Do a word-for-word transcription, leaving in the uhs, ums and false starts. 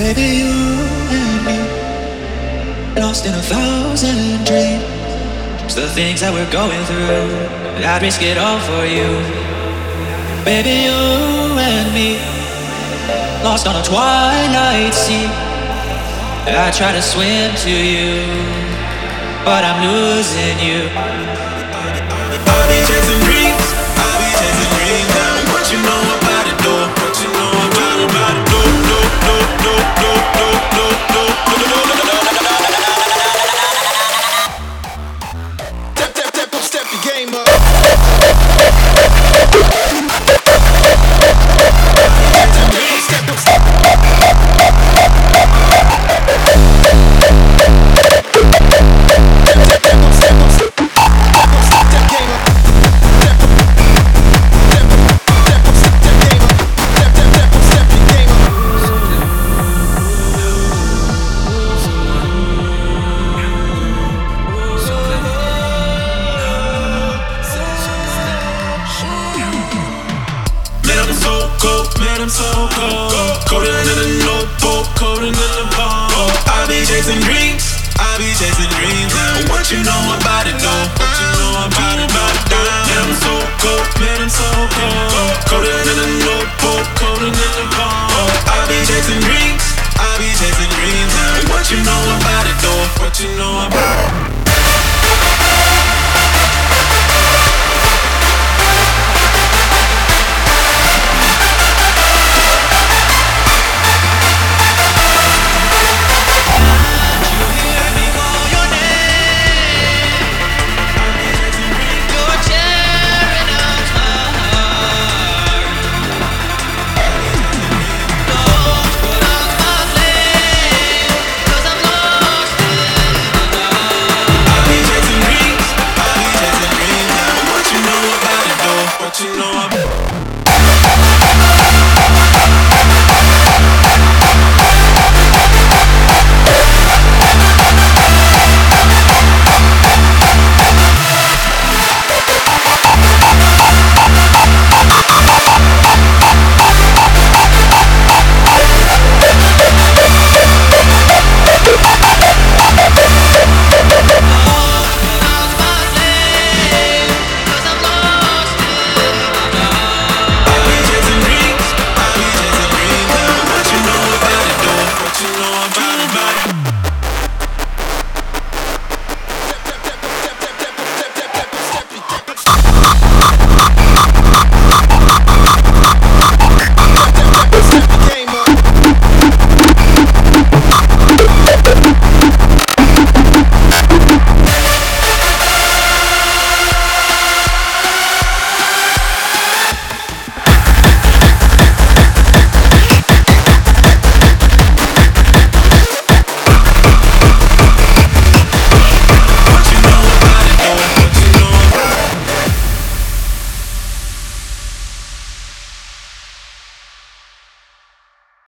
Baby, you and me, lost in a thousand dreams. The things that we're going through, I'd risk it all for you. Baby, you and me, lost on a twilight sea. I try to swim to you, but I'm losing you. I've been chasing dreams.